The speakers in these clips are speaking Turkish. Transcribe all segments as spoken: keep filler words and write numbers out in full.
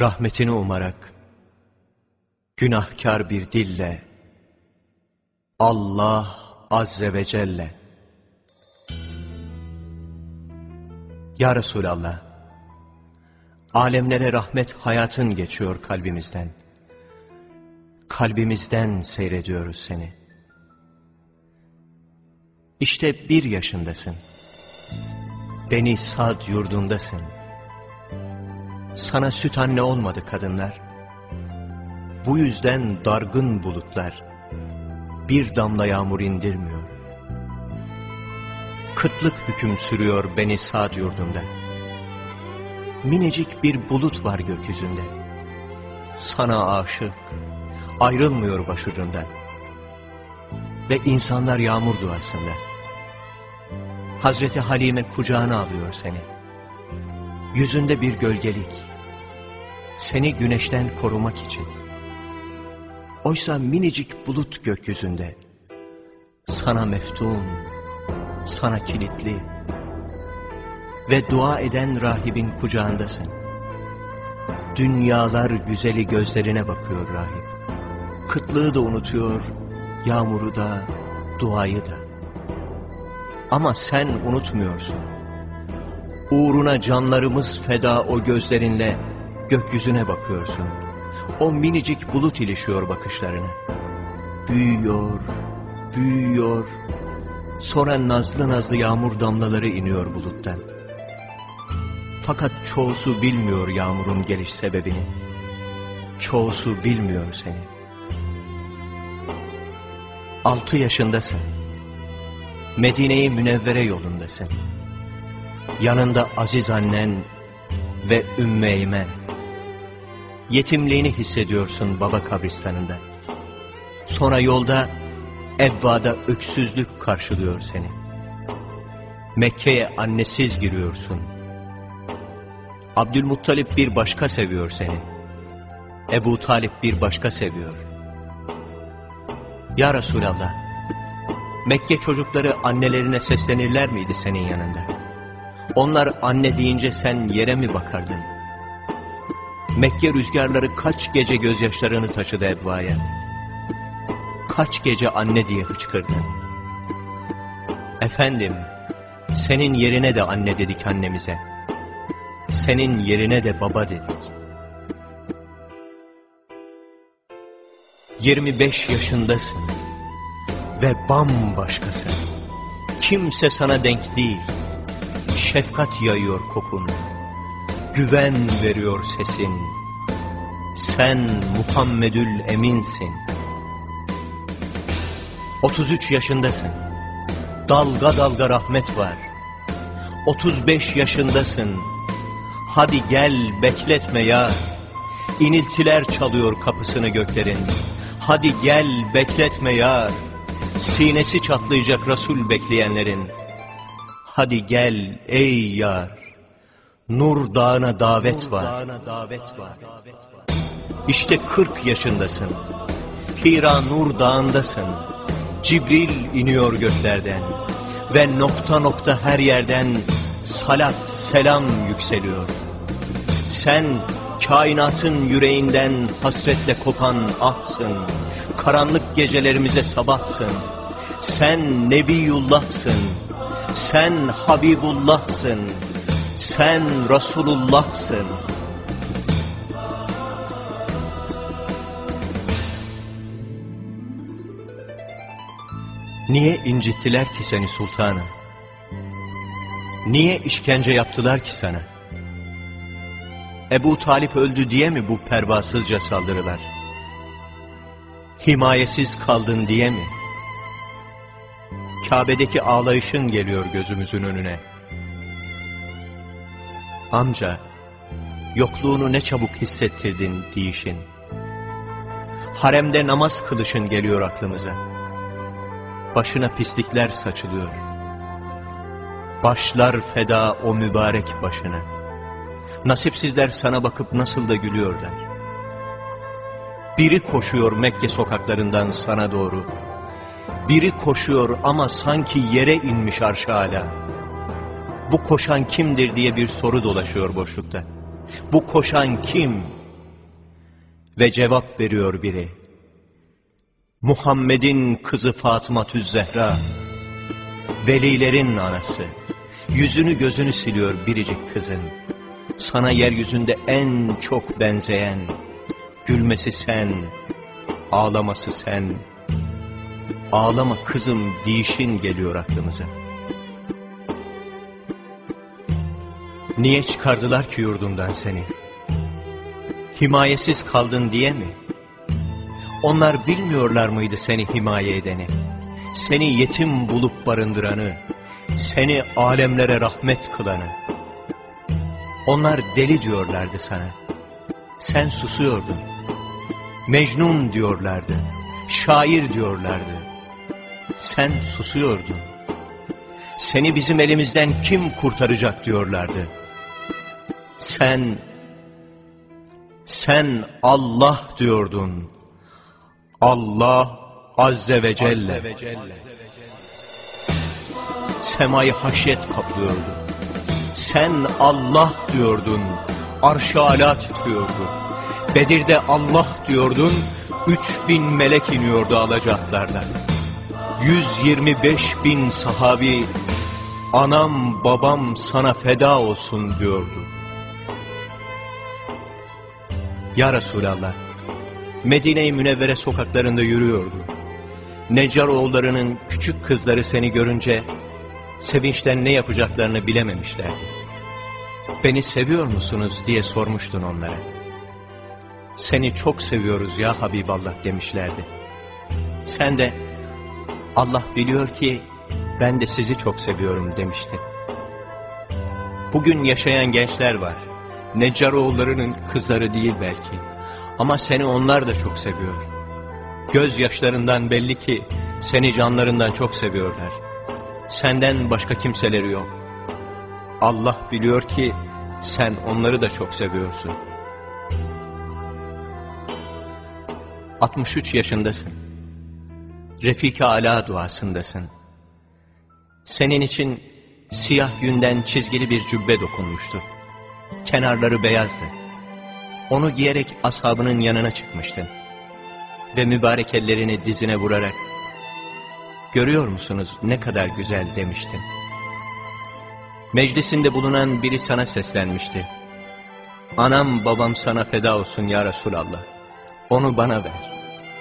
rahmetini umarak, günahkar bir dille, Allah Azze ve Celle, Ya Resulallah, alemlere rahmet hayatın geçiyor kalbimizden. Kalbimizden seyrediyoruz seni. İşte bir yaşındasın. Beni Sad yurdundasın. Sana süt anne olmadı kadınlar. Bu yüzden dargın bulutlar bir damla yağmur indirmiyor. Kıtlık hüküm sürüyor Beni Sad yurdunda. Minicik bir bulut var gökyüzünde. Sana aşık, ayrılmıyor başucundan. Ve insanlar yağmur duasında. Hazreti Halime kucağına alıyor seni. Yüzünde bir gölgelik. Seni güneşten korumak için. Oysa minicik bulut gökyüzünde. Sana meftun, sana kilitli. Ve dua eden rahibin kucağındasın. Dünyalar güzeli gözlerine bakıyor rahip. Kıtlığı da unutuyor, yağmuru da, duayı da. Ama sen unutmuyorsun. Uğruna canlarımız feda o gözlerinle gökyüzüne bakıyorsun. O minicik bulut ilişiyor bakışlarına. Büyüyor, büyüyor. Sonra nazlı nazlı yağmur damlaları iniyor buluttan. Fakat çoğusu bilmiyor yağmurun geliş sebebini. Çoğusu bilmiyor seni. Altı yaşındasın. Medine-i Münevvere yolundasın. Yanında aziz annen ve Ümmü Eymen. Yetimliğini hissediyorsun baba kabristanında. Sonra yolda Ebva'da öksüzlük karşılıyor seni. Mekke'ye annesiz giriyorsun. Abdülmuttalip bir başka seviyor seni. Ebu Talip bir başka seviyor. Ya Resulallah, Mekke çocukları annelerine seslenirler miydi senin yanında? Onlar anne deyince sen yere mi bakardın? Mekke rüzgarları kaç gece gözyaşlarını taşıdı Ebva'ya. Kaç gece anne diye hıçkırdın. Efendim, senin yerine de anne dedik annemize. Senin yerine de baba dedik. yirmi beş yaşındasın ve bambaşkasın. Kimse sana denk değil. Şefkat yayıyor kokun. Güven veriyor sesin. Sen Muhammedül Eminsin. otuz üç yaşındasın. Dalga dalga rahmet var. otuz beş yaşındasın. Hadi gel bekletme ya. İniltiler çalıyor kapısını göklerin. Hadi gel bekletme ya. Sinesi çatlayacak Resul bekleyenlerin. Hadi gel ey yar. Nur dağına davet var. İşte kırk yaşındasın. Hira Nur dağındasın. Cibril iniyor göklerden. Ve nokta nokta her yerden salat selam yükseliyor. Sen kainatın yüreğinden hasretle kopan ahsın. Karanlık gecelerimize sabahsın. Sen Nebiyullah'sın. Sen Habibullah'sın. Sen Resulullah'sın. Niye incittiler ki seni sultanım? Niye işkence yaptılar ki sana? Ebu Talip öldü diye mi bu pervasızca saldırılar? Himayesiz kaldın diye mi? Kabe'deki ağlayışın geliyor gözümüzün önüne. Amca, yokluğunu ne çabuk hissettirdin deyişin. Haremde namaz kılışın geliyor aklımıza. Başına pislikler saçılıyor. Başlar feda o mübarek başına. Nasipsizler sana bakıp nasıl da gülüyorlar. Biri koşuyor Mekke sokaklarından sana doğru. Biri koşuyor ama sanki yere inmiş arş-ı âlâ. Bu koşan kimdir diye bir soru dolaşıyor boşlukta. Bu koşan kim? Ve cevap veriyor biri. Muhammed'in kızı Fatıma'tüz Zehra, velilerin anası, yüzünü gözünü siliyor biricik kızın. Sana yeryüzünde en çok benzeyen, gülmesi sen, ağlaması sen. Ağlama kızım deyişin geliyor aklımıza. Niye çıkardılar ki yurdundan seni? Himayesiz kaldın diye mi? Onlar bilmiyorlar mıydı seni himaye edeni? Seni yetim bulup barındıranı, seni alemlere rahmet kılanı. Onlar deli diyorlardı sana. Sen susuyordun. Mecnun diyorlardı. Şair diyorlardı. Sen susuyordun. Seni bizim elimizden kim kurtaracak diyorlardı. Sen, sen Allah diyordun. Allah Azze ve Celle. Azze ve Celle. Semayı haşyet kaplıyordu. Sen Allah diyordun. Arş-ı Alâ titriyordu. Bedir'de Allah diyordun. Üç bin melek iniyordu alacaklardan. Yüz yirmi beş bin sahabi, anam babam sana feda olsun diyordu. Ya Resulallah, Medine-i Münevvere sokaklarında yürüyordu. Neccaroğullarının küçük kızları seni görünce sevinçten ne yapacaklarını bilememişlerdi. Beni seviyor musunuz diye sormuştun onlara. Seni çok seviyoruz ya Habiballah demişlerdi. Sen de Allah biliyor ki ben de sizi çok seviyorum demiştin. Bugün yaşayan gençler var. Neccaroğullarının kızları değil belki. Ama seni onlar da çok seviyor. Gözyaşlarından belli ki seni canlarından çok seviyorlar. Senden başka kimseleri yok. Allah biliyor ki sen onları da çok seviyorsun. altmış üç yaşındasın. Refik-i Alâ duasındasın. Senin için siyah yünden çizgili bir cübbe dokunmuştu. Kenarları beyazdı. Onu giyerek ashabının yanına çıkmıştın. Ve mübarek ellerini dizine vurarak, "Görüyor musunuz ne kadar güzel?" demiştin. Meclisinde bulunan biri sana seslenmişti. "Anam babam sana feda olsun ya Resulallah. Onu bana ver."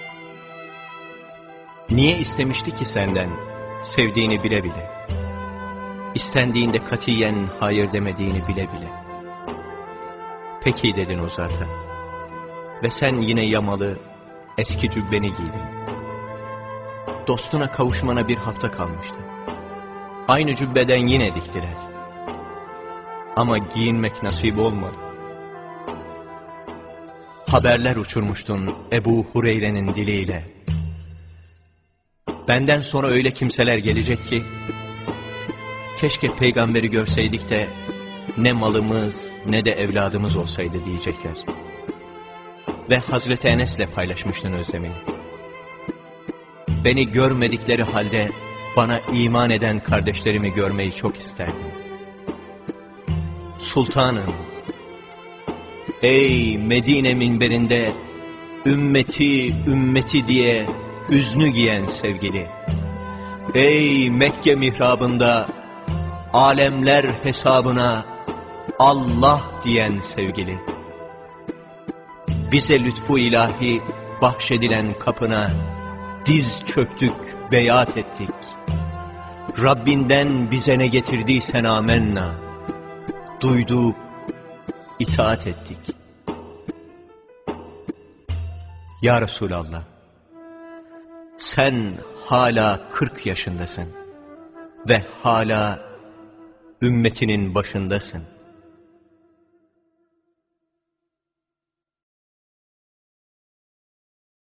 Niye istemişti ki senden, sevdiğini bile bile? İstendiğinde katiyen hayır demediğini bile bile. "Peki" dedin o zata. Ve sen yine yamalı, eski cübbeni giydin. Dostuna kavuşmana bir hafta kalmıştı. Aynı cübbeden yine diktiler. Ama giyinmek nasip olmadı. Haberler uçurmuştun Ebu Hureyre'nin diliyle. Benden sonra öyle kimseler gelecek ki, keşke peygamberi görseydik de ne malımız ne de evladımız olsaydı diyecekler. Ve Hazreti Enes'le paylaşmıştın özlemini. Beni görmedikleri halde bana iman eden kardeşlerimi görmeyi çok isterdim. Sultanım, ey Medine minberinde ümmeti ümmeti diye üznü giyen sevgili, ey Mekke mihrabında alemler hesabına Allah diyen sevgili, bize lütfu ilahi bahşedilen kapına diz çöktük, beyat ettik. Rabbinden bize ne getirdiysen amenna, duyduk, itaat ettik. Ya Resulallah, sen hala kırk yaşındasın ve hala ümmetinin başındasın.